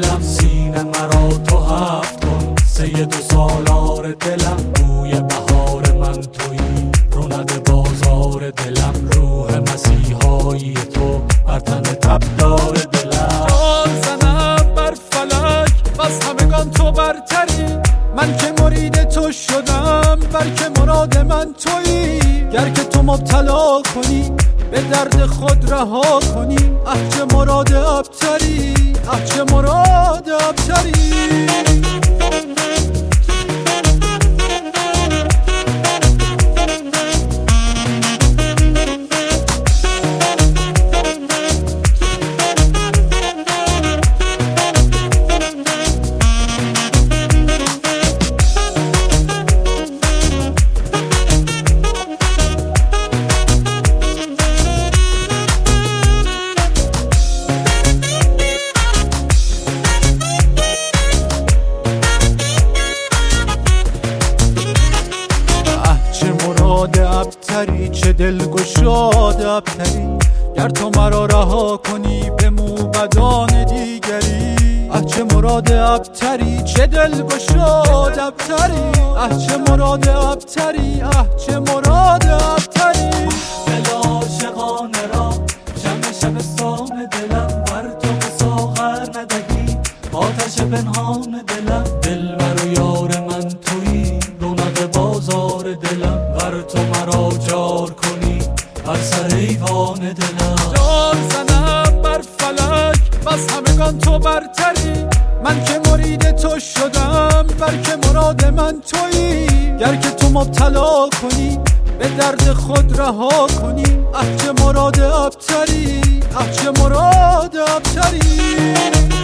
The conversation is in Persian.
دلم، سینه مرا تو هفت کن. 32 سالار دلم، بوی بهار من تویی، رونق بازار دلم، روح مسیحایی تو بر تن تبدار دلم. جان زنم بر فلک، بس همگان تو برتری. من که مرید تو شدم، بلکه مراد من تویی. گر که تو مبتلا کنی، به درد خود رها کنی. چه مراد ابتری، چه مراد ابتری. ابتری چه دلگشاد ابتری، گر تو مرا رها کنی به موبدان دیگری. چه مراد ابتری، چه دلگشاد ابتری، چه مراد ابتری، چه مراد ابتری. دل عاشقانه را شمع شبستان دلم، بر تو به ساغر ندهی آتش پنهان دلم. دلبر و یار من تویی، رونق بازار دلم، ور تو مرا جار کنی بر سر ایوان دلم. جان زنم بر فلک، بس همگان تو برتری. من که مرید تو شدم، بلکه مراد من تویی. گر که تو مبتلا کنی، به درد خود رها کنی. چه مراد ابتری، چه مراد ابتری.